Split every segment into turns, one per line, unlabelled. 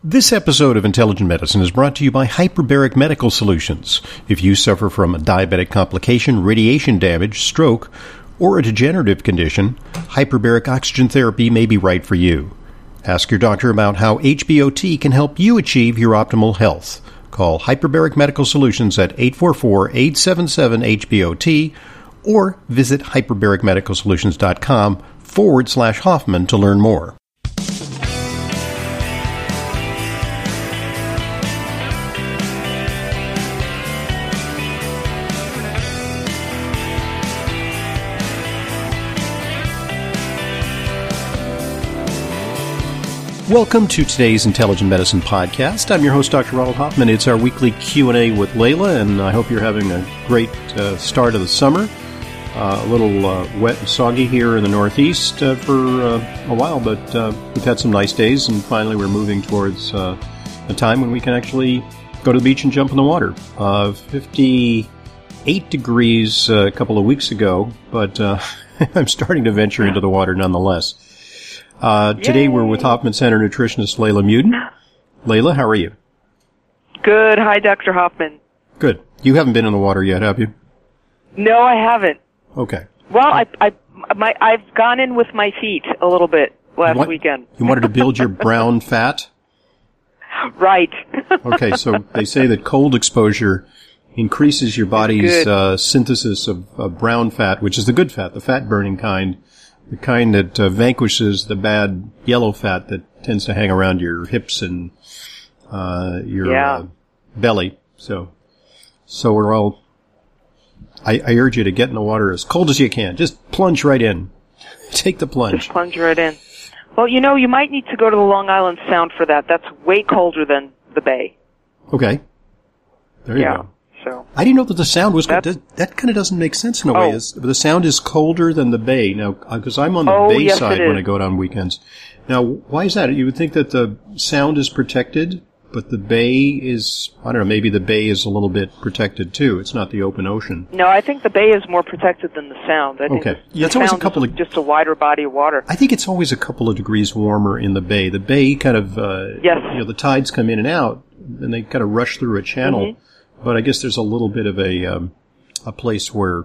This episode of Intelligent Medicine is brought to you by Hyperbaric Medical Solutions. If you suffer from a diabetic complication, radiation damage, stroke, or a degenerative condition, hyperbaric oxygen therapy may be right for you. Ask your doctor about how HBOT can help you achieve your optimal health. Call Hyperbaric Medical Solutions at 844-877-HBOT or visit hyperbaricmedicalsolutions.com/Hoffman to learn more. Welcome to today's Intelligent Medicine podcast. I'm your host, Dr. Ronald Hoffman. It's our weekly Q&A with Layla, and I hope you're having a great start of the summer. A little wet and soggy here in the Northeast for a while, but we've had some nice days, and finally we're moving towards a time when we can actually go to the beach and jump in the water. 58 degrees a couple of weeks ago, but I'm starting to venture into the water nonetheless. Today we're with Hoffman Center nutritionist Layla Muden. Layla, how are you?
Good. Hi, Dr. Hoffman.
Good. You haven't been in the water yet, have you?
No, I haven't.
Okay.
Well, I've gone in with my feet a little bit last weekend.
You wanted to build your brown fat?
Right.
Okay, so they say that cold exposure increases your body's synthesis of brown fat, which is the good fat, the fat-burning kind. The kind that vanquishes the bad yellow fat that tends to hang around your hips and your belly. So we're all. I urge you to get in the water as cold as you can. Just plunge right in. Take the plunge.
Just plunge right in. Well, you might need to go to the Long Island Sound for that. That's way colder than the Bay.
Okay. There you go.
So
I didn't know that the Sound was good. That kind of doesn't make sense in a way. The Sound is colder than the Bay. Now, because I'm on the Bay side when I go out on weekends. Now, why is that? You would think that the Sound is protected, but the Bay is, I don't know, maybe the Bay is a little bit protected too. It's not the open ocean.
No, I think the Bay is more protected than the Sound. I think
it's always a couple of,
just a wider body of water.
I think it's always a couple of degrees warmer in the Bay. The Bay kind of, the tides come in and out, and they kind of rush through a channel. Mm-hmm. But I guess there's a little bit of a place where,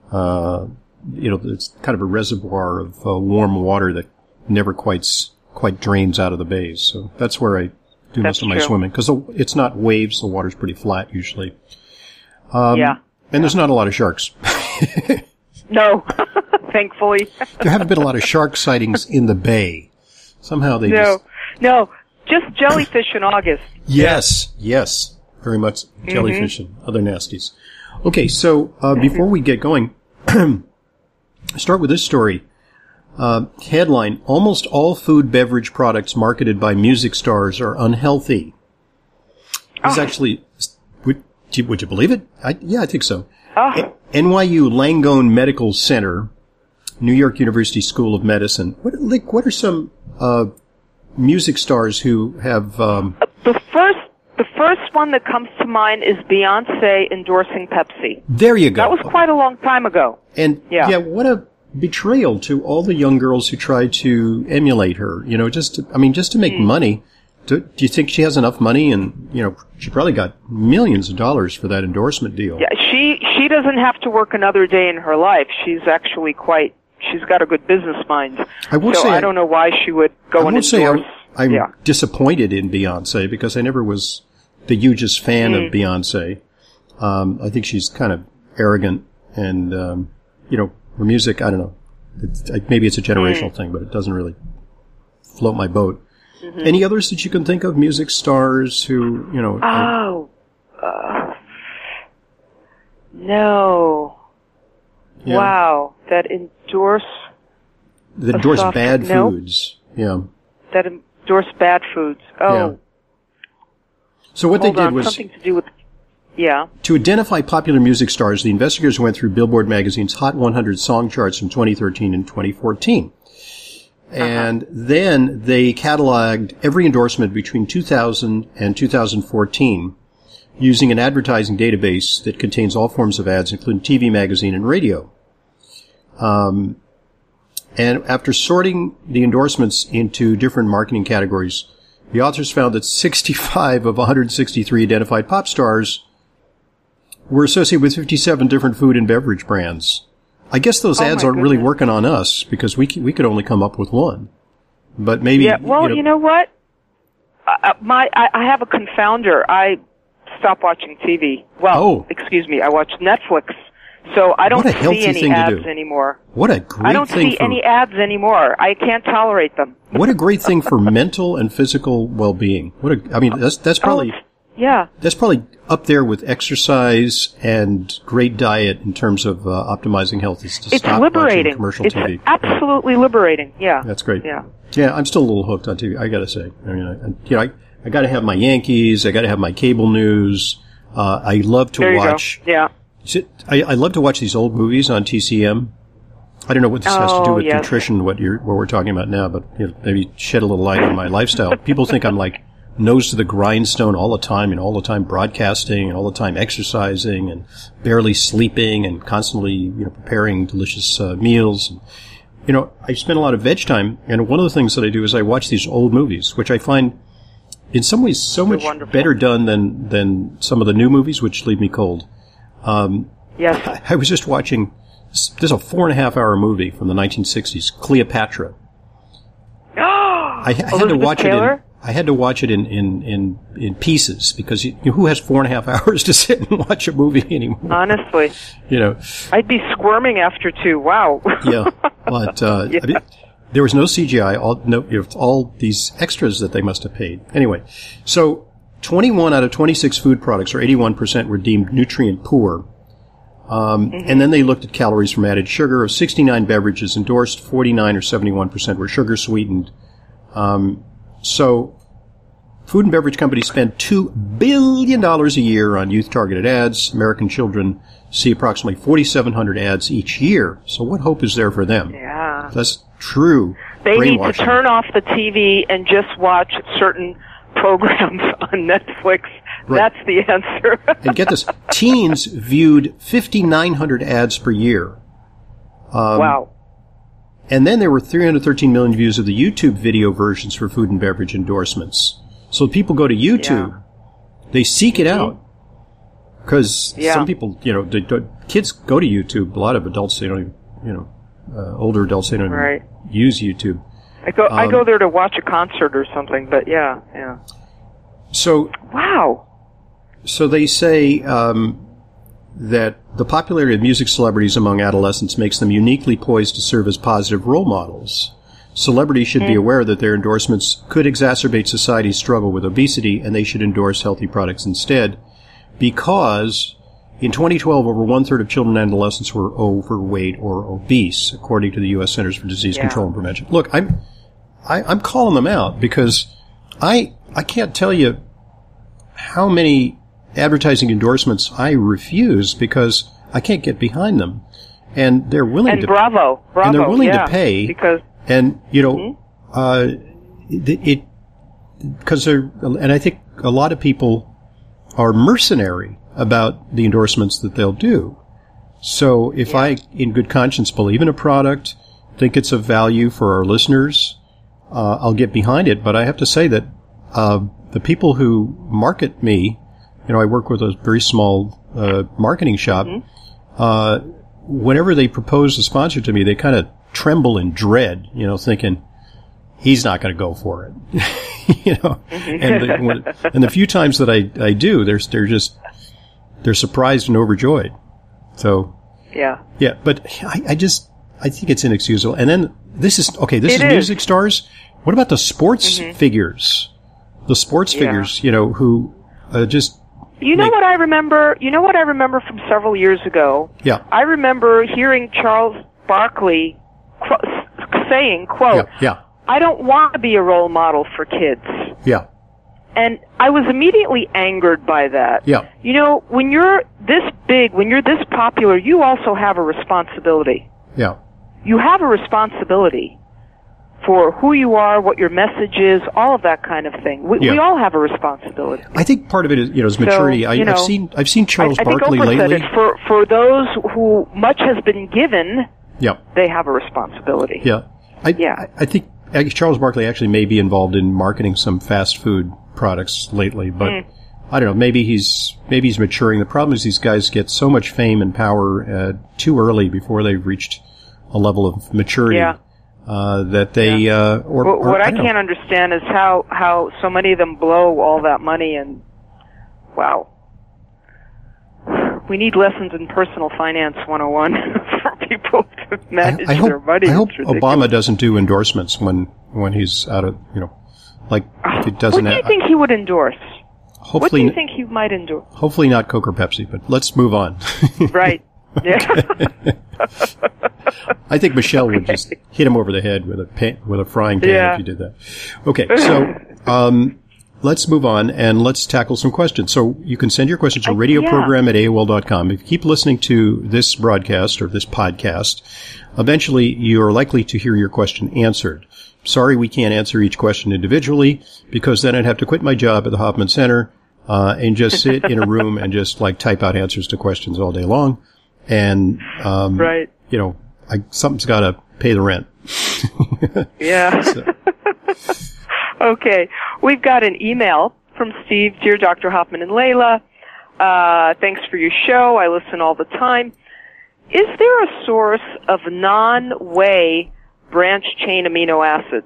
it's kind of a reservoir of warm water that never quite drains out of the bays. So that's where I do most of my swimming. Because it's not waves, the water's pretty flat usually. And there's not a lot of sharks.
No, thankfully.
There haven't been a lot of shark sightings in the bay. Somehow they
No, just jellyfish in August.
Yes. Very much jellyfish and other nasties. Okay, so before we get going, start with this story. Headline, almost all food beverage products marketed by music stars are unhealthy. It's actually, would you believe it? I think so. NYU Langone Medical Center, New York University School of Medicine. What are some music stars who have...
The first one that comes to mind is Beyonce endorsing Pepsi.
There you go.
That was quite a long time ago.
And what a betrayal to all the young girls who tried to emulate her. Just to make money. Do you think she has enough money? And she probably got millions of dollars for that endorsement deal. Yeah,
she doesn't have to work another day in her life. She's actually she's got a good business mind. I don't know why she would go and endorse.
I'm disappointed in Beyonce because I never was the hugest fan of Beyonce. I think she's kind of arrogant and, her music, I don't know. Maybe it's a generational thing, but it doesn't really float my boat. Mm-hmm. Any others that you can think of, music stars who,
no.
Yeah.
Wow. That endorse
bad foods. Yeah.
That endorse bad foods. Oh.
Yeah. So what they did was
something to do with
to identify popular music stars, the investigators went through Billboard magazine's Hot 100 song charts from 2013 and 2014. And then they cataloged every endorsement between 2000 and 2014 using an advertising database that contains all forms of ads, including TV, magazine, and radio. And after sorting the endorsements into different marketing categories, The authors found that 65 of 163 identified pop stars were associated with 57 different food and beverage brands. I guess those ads aren't really working on us because we could only come up with one. But maybe...
Yeah, well, you know what? I have a confounder. I stopped watching TV. Well, excuse me, I watch Netflix. So I don't see any ads anymore.
What a great thing!
I don't see any ads anymore. I can't tolerate them.
What a great thing for mental and physical well-being. That's probably that's probably up there with exercise and great diet in terms of optimizing health.
It's liberating.
Commercial
it's
TV.
Absolutely liberating. Yeah,
that's great.
Yeah,
I'm still a little hooked on TV. I got to say. I mean, I got to have my Yankees. I got to have my cable news. I love to watch.
Yeah.
I love to watch these old movies on TCM. I don't know what this has to do with nutrition, what we're talking about now, but maybe shed a little light on my lifestyle. People think I'm like nose to the grindstone all the time, and all the time broadcasting, and all the time exercising, and barely sleeping, and constantly preparing delicious meals. And, I spend a lot of veg time, and one of the things that I do is I watch these old movies, which I find in some ways so much better done than some of the new movies, which leave me cold.
Yes.
I was just watching, this is a 4.5-hour movie from the 1960s, Cleopatra. I had to watch
Taylor?
I had to watch it in pieces because who has 4.5 hours to sit and watch a movie anymore?
Honestly. I'd be squirming after 2. Wow.
Yeah. But, there was no CGI, all these extras that they must have paid. Anyway, so 21 out of 26 food products, or 81%, were deemed nutrient poor. And then they looked at calories from added sugar. Of 69 beverages endorsed, 49 or 71% were sugar sweetened. So food and beverage companies spend $2 billion a year on youth-targeted ads. American children see approximately 4,700 ads each year. So what hope is there for them?
Yeah.
That's true.
They need to turn off the TV and just watch certain programs on Netflix. Right. That's the answer.
And get this, teens viewed 5,900 ads per year.
Wow.
And then there were 313 million views of the YouTube video versions for food and beverage endorsements. So people go to YouTube, they seek it out. Because some people, kids go to YouTube. A lot of adults, they don't even, older adults, they don't even use YouTube.
I go there to watch a concert or something, but yeah.
So
wow.
So they say that the popularity of music celebrities among adolescents makes them uniquely poised to serve as positive role models. Celebrities should be aware that their endorsements could exacerbate society's struggle with obesity, and they should endorse healthy products instead, because in 2012, over one-third of children and adolescents were overweight or obese, according to the U.S. Centers for Disease Control and Prevention. Look, I'm calling them out because I can't tell you how many advertising endorsements I refuse because I can't get behind them, and they're willing to
bravo,
and they're willing to pay
because
because and I think a lot of people are mercenary about the endorsements that they'll do. So if I, in good conscience, believe in a product, think it's of value for our listeners, I'll get behind it. But I have to say that the people who market me, I work with a very small marketing shop. Whenever they propose a sponsor to me, they kind of tremble in dread, thinking he's not going to go for it. And the few times that I do, they're surprised and overjoyed. So but I think it's inexcusable. And then this is music stars. What about the sports figures? The sports figures, who just.
What I remember? What I remember from several years ago?
Yeah.
I remember hearing Charles Barkley saying, quote, I don't want to be a role model for kids.
Yeah.
And I was immediately angered by that.
Yeah.
When you're this big, when you're this popular, you also have a responsibility.
Yeah.
You have a responsibility for who you are, what your message is, all of that kind of thing. We all have a responsibility.
I think part of it is maturity.
So,
I've seen Charles Barkley
lately.
Said
it, for those who much has been given, they have a responsibility.
Yeah. I think Charles Barkley actually may be involved in marketing some fast food products lately, but I don't know. Maybe he's maturing. The problem is these guys get so much fame and power too early before they've reached a level of maturity that they
what I can't understand is how so many of them blow all that money, and wow. We need lessons in personal finance 101 for people to manage their money.
I hope Obama doesn't do endorsements when he's out of, like if he doesn't.
What do you think he would endorse?
Hopefully,
what do you think he might endorse?
Hopefully not Coke or Pepsi, but let's move on.
Right. Yeah.
I think Michelle would just hit him over the head with a frying pan if you did that. Okay, so let's move on and let's tackle some questions. So you can send your questions to radioprogram@AOL.com. If you keep listening to this broadcast or this podcast, eventually you're likely to hear your question answered. Sorry we can't answer each question individually, because then I'd have to quit my job at the Hoffman Center and just sit in a room and just like type out answers to questions all day long. And, something's got to pay the rent.
Yeah. Okay. We've got an email from Steve. Dear Dr. Hoffman and Layla, thanks for your show. I listen all the time. Is there a source of non-whey branch chain amino acids?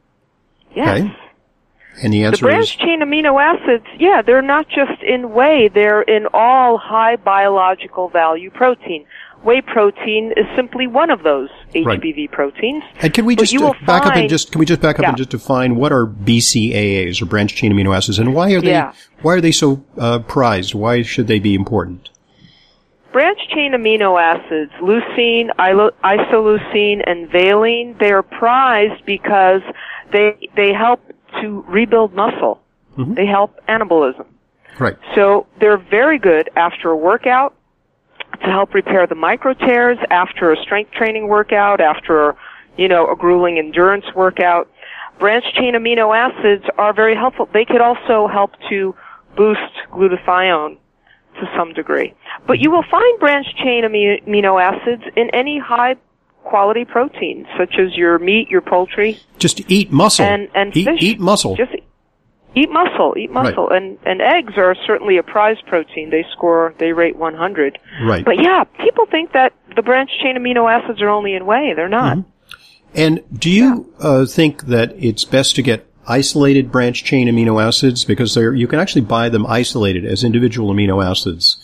Yes.
Okay. And the answer is?
The branch chain amino acids, they're not just in whey. They're in all high biological value protein. Whey protein is simply one of those HBV proteins.
And can we just back up and just define what are BCAAs, or branch chain amino acids, and why are they so prized? Why should they be important?
Branch chain amino acids, leucine, isoleucine, and valine, they are prized because they help to rebuild muscle. Mm-hmm. They help anabolism.
Right.
So they're very good after a workout to help repair the micro tears, after a strength training workout, after, a grueling endurance workout. Branch chain amino acids are very helpful. They could also help to boost glutathione to some degree. But you will find branch chain amino acids in any high quality protein, such as your meat, your poultry.
Just eat muscle.
And fish.
Eat muscle.
Just eat muscle. Right. And eggs are certainly a prized protein. They rate 100.
Right.
But people think that the branch chain amino acids are only in whey. They're not.
Mm-hmm. And do you think that it's best to get isolated branch chain amino acids, because you can actually buy them isolated as individual amino acids?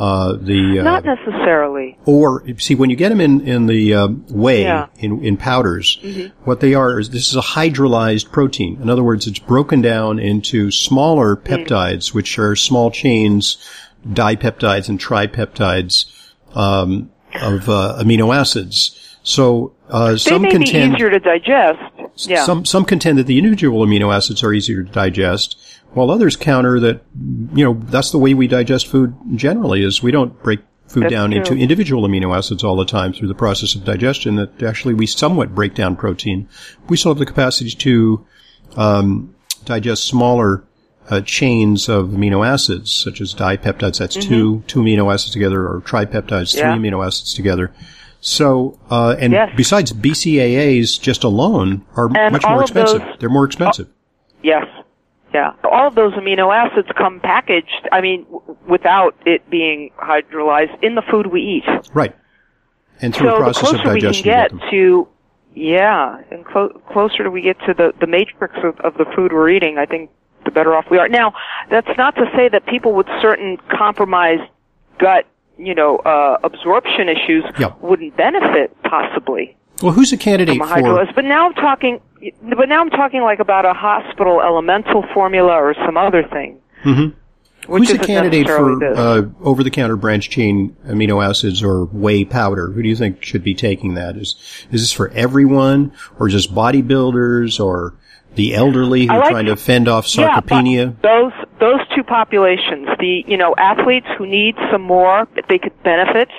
Not necessarily.
Or, see, when you get them in the whey, in powders, what they are is, this is a hydrolyzed protein. In other words, it's broken down into smaller peptides, which are small chains, dipeptides and tripeptides of amino acids. So some
may
contend
be easier to digest. Yeah.
Some contend that the individual amino acids are easier to digest, while others counter that, that's the way we digest food generally, is we don't break food down into individual amino acids all the time through the process of digestion, that actually we somewhat break down protein. We still have the capacity to digest smaller chains of amino acids, such as dipeptides, that's two amino acids together, or tripeptides, 3 amino acids together. So, besides, BCAAs just alone are much more expensive. They're more expensive.
Yes. Yeah. All of those amino acids come packaged, without it being hydrolyzed in the food we eat.
Right. And through the process of digestion.
Closer we get to the matrix of the food we're eating, I think the better off we are. Now, that's not to say that people with certain compromised gut, absorption issues wouldn't benefit, possibly.
Well, who's a candidate for?
But now I'm talking like about a hospital elemental formula or some other thing.
Mm-hmm. Who's a candidate for over-the-counter branch chain amino acids or whey powder? Who do you think should be taking that? Is this for everyone, or just bodybuilders, or the elderly who are trying to fend off sarcopenia?
Yeah, those two populations, the athletes who need some more, they could benefit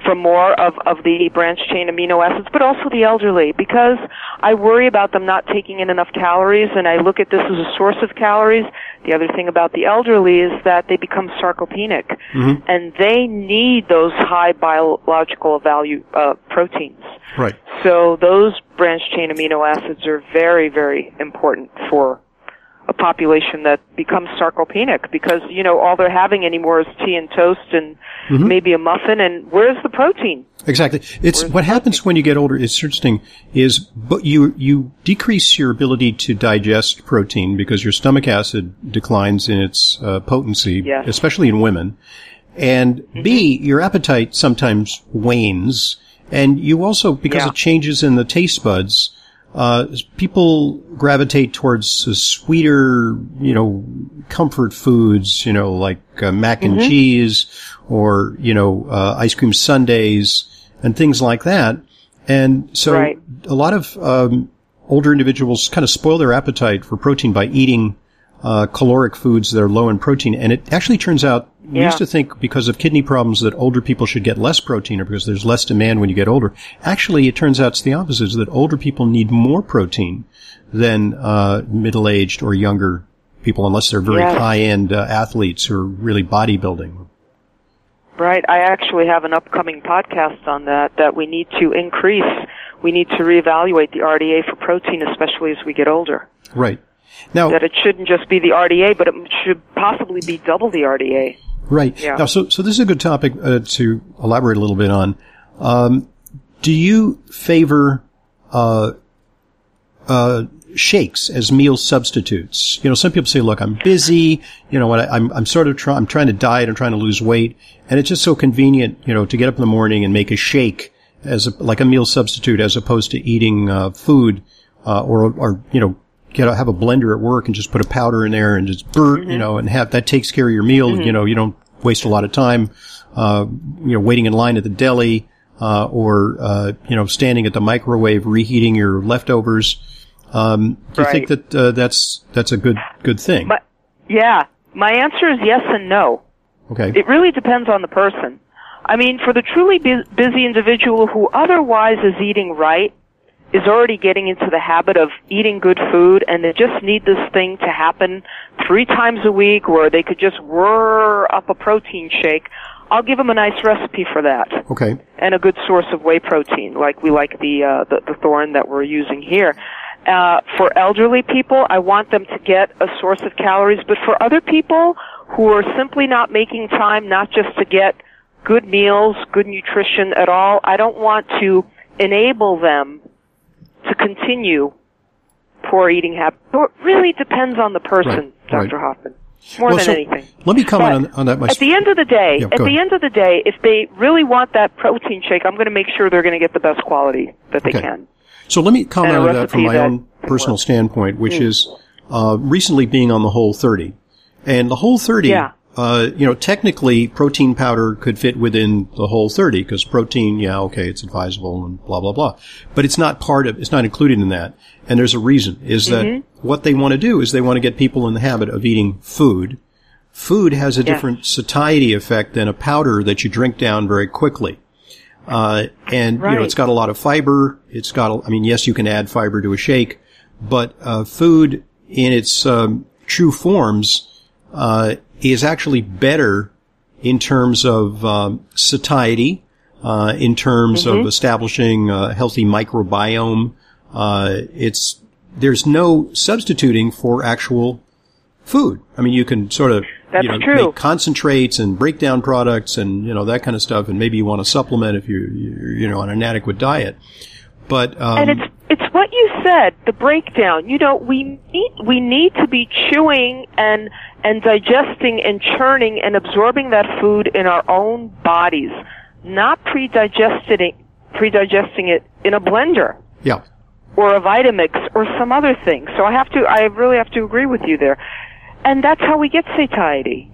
from more of the branched chain amino acids, but also the elderly, because I worry about them not taking in enough calories, and I look at this as a source of calories. The other thing about the elderly is that they become sarcopenic, and they need those high biological value proteins.
Right.
So those branched chain amino acids are very, very important for a population that becomes sarcopenic, because, you know, all they're having anymore is tea and toast and maybe a muffin, and where's the protein?
Exactly. It's what happens when you get older. It's interesting is, but you decrease your ability to digest protein because your stomach acid declines in its potency, especially in women. And B, your appetite sometimes wanes, and you also, because of changes in the taste buds, people gravitate towards sweeter, you know, comfort foods, you know, like mac and cheese, or, you know, ice cream sundaes and things like that. And so a lot of older individuals kind of spoil their appetite for protein by eating caloric foods that are low in protein. And it actually turns out, we used to think because of kidney problems that older people should get less protein, or because there's less demand when you get older. Actually, it turns out it's the opposite, is that older people need more protein than middle-aged or younger people, unless they're very high-end athletes who are really bodybuilding.
Right. I actually have an upcoming podcast on that we need to increase. We need to reevaluate the RDA for protein, especially as we get older.
Right. Now,
that it shouldn't just be the RDA, but it should possibly be double the RDA.
Right. Yeah. Now, so this is a good topic to elaborate a little bit on. Do you favor shakes as meal substitutes? You know, some people say, "Look, I'm busy. You know what? I'm sort of I'm trying to diet. I'm trying to lose weight, and it's just so convenient, you know, to get up in the morning and make a shake as like a meal substitute, as opposed to eating food or you know." Have a blender at work and just put a powder in there and just you know, and have that takes care of your meal. You know, you don't waste a lot of time, you know, waiting in line at the deli, or, you know, standing at the microwave reheating your leftovers. Do you think that, that's a good thing?
But, my answer is yes and no.
Okay.
It really depends on the person. I mean, for the truly busy individual who otherwise is eating right, is already getting into the habit of eating good food, and they just need this thing to happen 3 times a week, where they could just whir up a protein shake, I'll give them a nice recipe for that.
Okay.
And a good source of whey protein, like we like the Thorne that we're using here. For elderly people, I want them to get a source of calories, but for other people who are simply not making time, not just to get good meals, good nutrition at all, I don't want to enable them to continue poor eating habits. So it really depends on the person, Dr. Hoffman, more than anything.
Let me comment on that.
At the end of the day, if they really want that protein shake, I'm going to make sure they're going to get the best quality that they can.
So let me comment on that from my own personal standpoint, which is recently being on the Whole30. And the Whole30, you know, technically protein powder could fit within the Whole30, because protein, it's advisable and blah, blah, blah. But it's not it's not included in that. And there's a reason, is that what they want to do is they want to get people in the habit of eating food. Food has a different satiety effect than a powder that you drink down very quickly. And, you know, it's got a lot of fiber. It's got, yes, you can add fiber to a shake, but, food in its, true forms, is actually better in terms of satiety, in terms of establishing a healthy microbiome. There's no substituting for actual food. I mean, you can sort of make concentrates and breakdown products and that kind of stuff, and maybe you want to supplement if you're on an inadequate diet. But
and it's what you said, the breakdown. We need to be chewing and digesting and churning and absorbing that food in our own bodies, not pre-digesting it in a blender.
Yeah.
Or a Vitamix or some other thing. So I really have to agree with you there. And that's how we get satiety,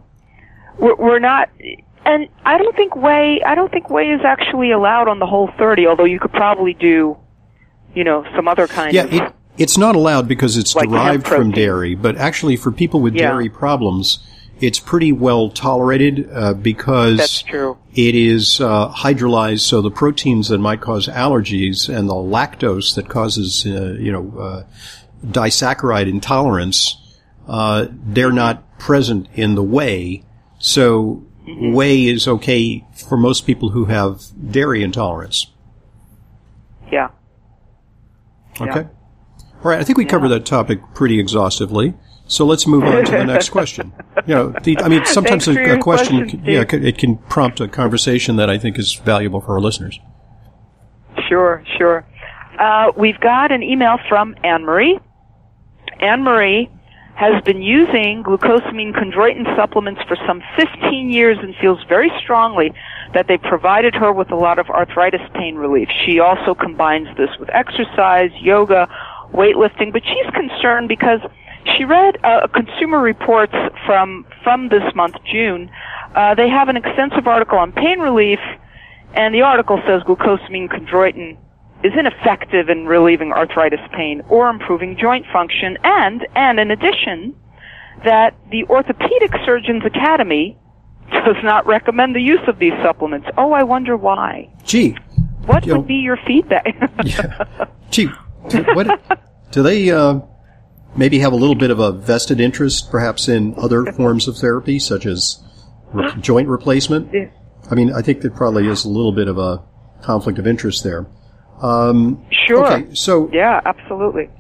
We're not, and I don't think whey is actually allowed on the Whole30, although you could probably do, some other kind of.
It's not allowed because it's like derived from dairy, but actually for people with dairy problems, it's pretty well tolerated because
That's true.
it is hydrolyzed, so the proteins that might cause allergies and the lactose that causes disaccharide intolerance, they're not present in the whey. So whey is okay for most people who have dairy intolerance.
Yeah.
Okay. All right. I think we covered that topic pretty exhaustively. So let's move on to the next question. Sometimes a question, it can prompt a conversation that I think is valuable for our listeners.
Sure. We've got an email from Anne-Marie. Anne-Marie has been using glucosamine chondroitin supplements for some 15 years and feels very strongly that they provided her with a lot of arthritis pain relief. She also combines this with exercise, yoga, weightlifting, but she's concerned because she read Consumer Reports from this month, June. They have an extensive article on pain relief, and the article says glucosamine chondroitin is ineffective in relieving arthritis pain or improving joint function, and in addition, that the Orthopedic Surgeons Academy does not recommend the use of these supplements. Oh, I wonder why.
Gee.
What would be your feedback?
Gee, do they maybe have a little bit of a vested interest, perhaps, in other forms of therapy, such as joint replacement?
Yeah.
I mean, I think there probably is a little bit of a conflict of interest there.
Sure.
Okay, so
yeah, absolutely.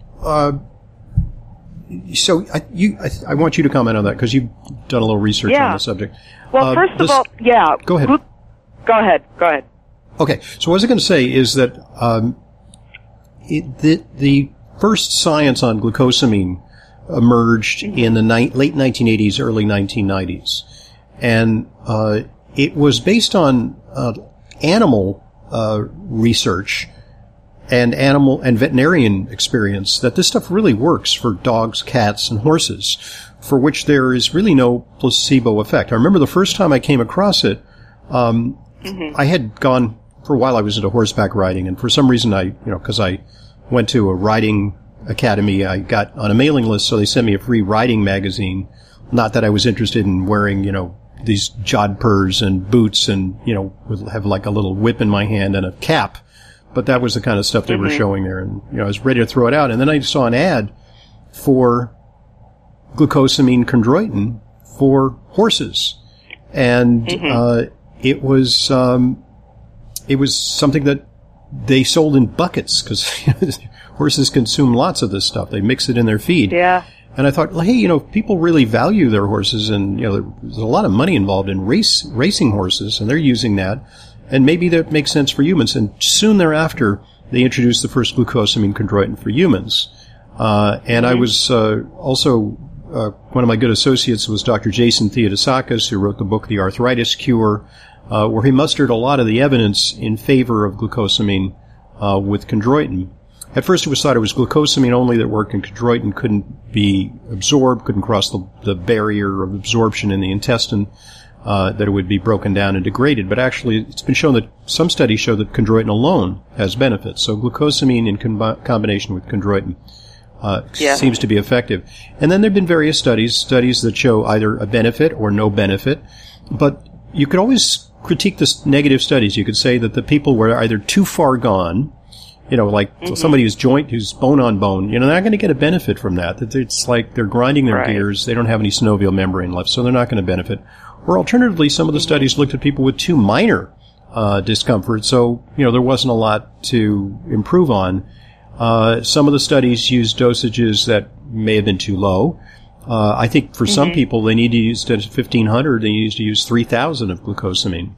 So I want you to comment on that because you've done a little research on the subject.
Well, first of all,
Go ahead.
Go ahead.
Okay, so what I was going to say is that the first science on glucosamine emerged in the late 1980s, early 1990s, and it was based on animal research and animal and veterinarian experience that this stuff really works for dogs, cats, and horses, for which there is really no placebo effect. I remember the first time I came across it, I had gone, for a while I was into horseback riding, and for some reason because I went to a riding academy, I got on a mailing list, so they sent me a free riding magazine. Not that I was interested in wearing, these jodhpurs and boots and, have like a little whip in my hand and a cap. But that was the kind of stuff they were showing there. And, I was ready to throw it out. And then I saw an ad for glucosamine chondroitin for horses. And, it was something that they sold in buckets because horses consume lots of this stuff. They mix it in their feed.
Yeah.
And I thought, hey, people really value their horses, and there's a lot of money involved in racing horses, and they're using that, and maybe that makes sense for humans. And soon thereafter, they introduced the first glucosamine chondroitin for humans. And I was also one of my good associates was Dr. Jason Theodosakis, who wrote the book The Arthritis Cure, where he mustered a lot of the evidence in favor of glucosamine with chondroitin. At first it was thought it was glucosamine only that worked, and chondroitin couldn't be absorbed, couldn't cross the barrier of absorption in the intestine, that it would be broken down and degraded. But actually it's been shown that some studies show that chondroitin alone has benefits. So glucosamine in combination with chondroitin seems to be effective. And then there have been various studies that show either a benefit or no benefit. But you could always critique the negative studies. You could say that the people were either too far gone, somebody who's bone on bone, they're not going to get a benefit from that. It's like they're grinding their gears. They don't have any synovial membrane left, so they're not going to benefit. Or alternatively, some of the studies looked at people with too minor discomfort, so, there wasn't a lot to improve on. Some of the studies used dosages that may have been too low. I think for some people, they need to use, instead of 1,500, they need to use 3,000 of glucosamine.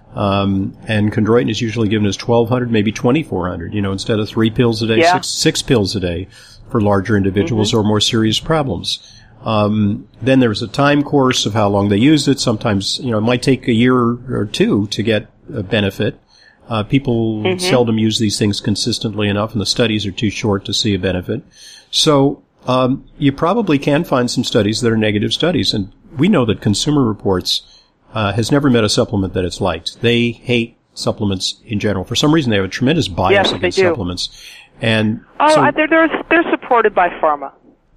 And chondroitin is usually given as 1,200, maybe 2,400, instead of 3 pills a day, six pills a day for larger individuals or more serious problems. Then there's a time course of how long they use it. Sometimes, it might take a year or two to get a benefit. People seldom use these things consistently enough, and the studies are too short to see a benefit. So, you probably can find some studies that are negative studies, and we know that Consumer Reports has never met a supplement that it's liked. They hate supplements in general. For some reason, they have a tremendous bias against supplements. And
they're supported by pharma.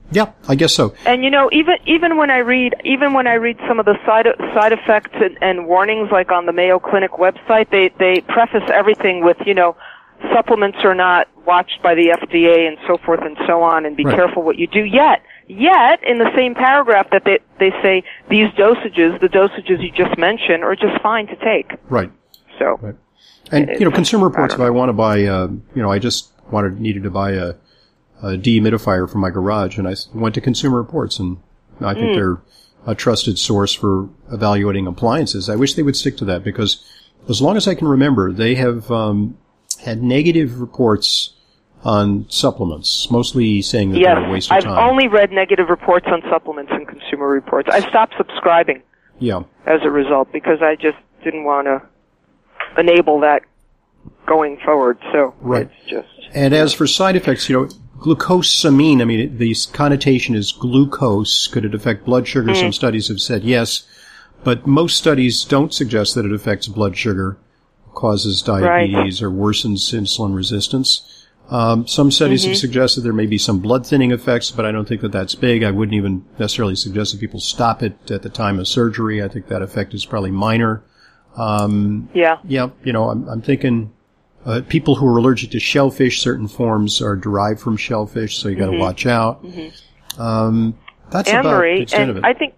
Yeah, I guess so.
And even when I read some of the side effects and warnings, like on the Mayo Clinic website, they preface everything with supplements are not watched by the FDA and so forth and so on, and be careful what you do. Yet in the same paragraph that they say these dosages, the dosages you just mentioned, are just fine to take.
Right.
So.
Right. And Consumer Reports. If I want to buy, I just needed to buy a dehumidifier for my garage, and I went to Consumer Reports, and I think they're a trusted source for evaluating appliances. I wish they would stick to that, because as long as I can remember, they have had negative reports on supplements, mostly saying that they're a waste of time.
I've only read negative reports on supplements in Consumer Reports. I stopped subscribing as a result, because I just didn't want to enable that going forward. So it's just...
And as for side effects, glucosamine, I mean, the connotation is glucose. Could it affect blood sugar? Some studies have said yes, but most studies don't suggest that it affects blood sugar, causes diabetes, or worsens insulin resistance. Some studies have suggested there may be some blood thinning effects, but I don't think that that's big. I wouldn't even necessarily suggest that people stop it at the time of surgery. I think that effect is probably minor. I'm thinking people who are allergic to shellfish, certain forms are derived from shellfish, so you got to watch out. That's about the extent of it.
I think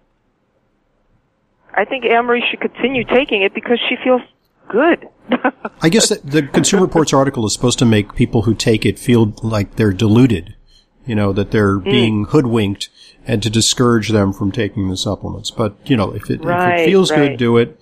Anne-Marie should continue taking it because she feels good.
I guess that the Consumer Reports article is supposed to make people who take it feel like they're deluded, that they're being hoodwinked, and to discourage them from taking the supplements. But, if it feels good, do it.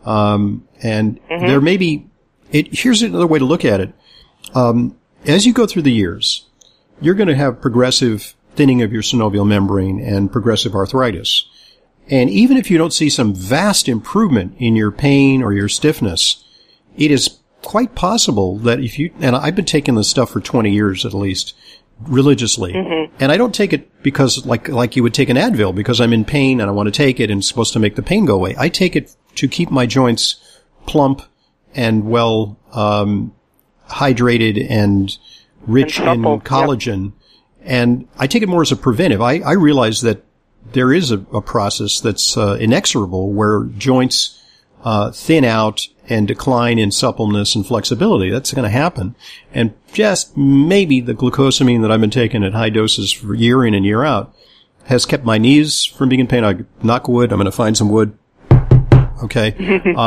And there may be, here's another way to look at it. As you go through the years, you're going to have progressive thinning of your synovial membrane and progressive arthritis. And even if you don't see some vast improvement in your pain or your stiffness, it is quite possible that and I've been taking this stuff for 20 years at least, religiously. And I don't take it because like you would take an Advil because I'm in pain and I want to take it and it's supposed to make the pain go away. I take it to keep my joints plump and well, hydrated and rich in collagen. Yep. And I take it more as a preventive. I realize that there is a process that's inexorable where joints thin out and decline in suppleness and flexibility. That's going to happen. And just maybe the glucosamine that I've been taking at high doses for year in and year out has kept my knees from being in pain. I knock wood. I'm going to find some wood. Okay.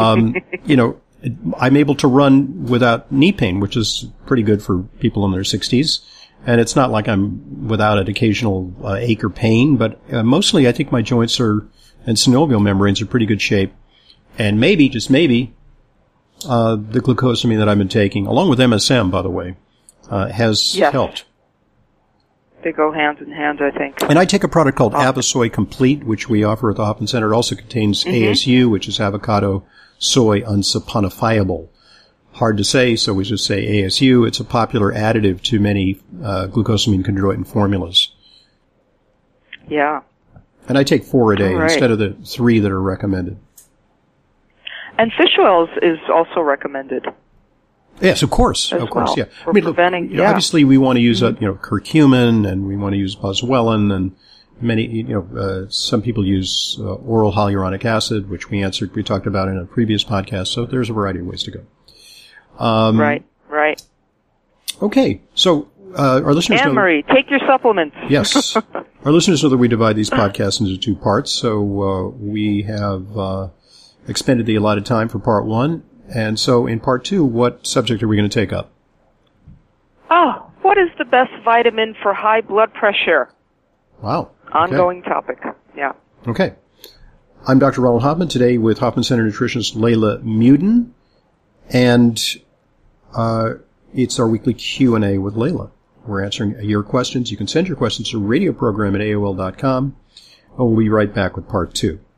I'm able to run without knee pain, which is pretty good for people in their 60s. And it's not like I'm without an occasional ache or pain, but mostly I think my joints and synovial membranes are pretty good shape. And maybe, just maybe, the glucosamine that I've been taking, along with MSM, by the way, has helped.
They go hand in hand, I think.
And I take a product called Avosoy Complete, which we offer at the Hoffman Center. It also contains ASU, which is avocado soy unsaponifiable. Hard to say, so we just say ASU. It's a popular additive to many glucosamine chondroitin formulas.
Yeah.
And I take 4 a day instead of the 3 that are recommended.
And fish oils is also recommended.
Yes, of course. Of course, yeah.
For preventing,
obviously we want to use, curcumin, and we want to use boswellia, and many, some people use oral hyaluronic acid, which we talked about in a previous podcast, so there's a variety of ways to go.
Right.
Okay, so our listeners
Anne-Marie, take your supplements.
Yes. Our listeners know that we divide these podcasts into 2 parts, so we have expended the allotted time for part 1. And so in part 2, what subject are we going to take up?
Oh, what is the best vitamin for high blood pressure?
Wow. Okay.
Ongoing topic. Yeah.
Okay. I'm Dr. Ronald Hoffman, today with Hoffman Center nutritionist Layla Muden. And it's our weekly Q&A with Layla. We're answering your questions. You can send your questions to radioprogram@aol.com. And we'll be right back with part 2.